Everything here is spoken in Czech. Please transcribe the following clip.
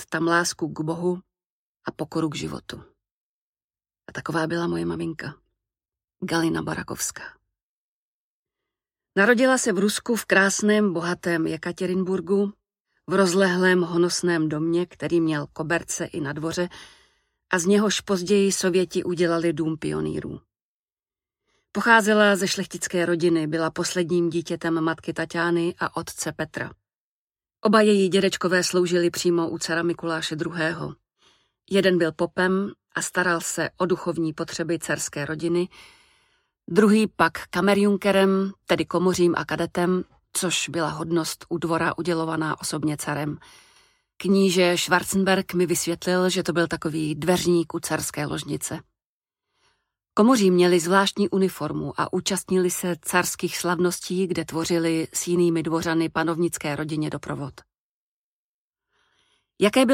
tam lásku k Bohu a pokoru k životu. A taková byla moje maminka, Galina Barakovská. Narodila se v Rusku v krásném, bohatém Jekatěrinburgu, v rozlehlém honosném domě, který měl koberce i na dvoře, a z něhož později Sověti udělali dům pionýrů. Pocházela ze šlechtické rodiny, byla posledním dítětem matky Taťány a otce Petra. Oba její dědečkové sloužili přímo u cara Mikuláše II. Jeden byl popem a staral se o duchovní potřeby carské rodiny, druhý pak kamerjunkerem, tedy komořím a kadetem, což byla hodnost u dvora udělovaná osobně carem. Kníže Schwarzenberg mi vysvětlil, že to byl takový dveřník u carské ložnice. Komoří měli zvláštní uniformu a účastnili se carských slavností, kde tvořili s jinými dvořany panovnické rodině doprovod. Jaké bylo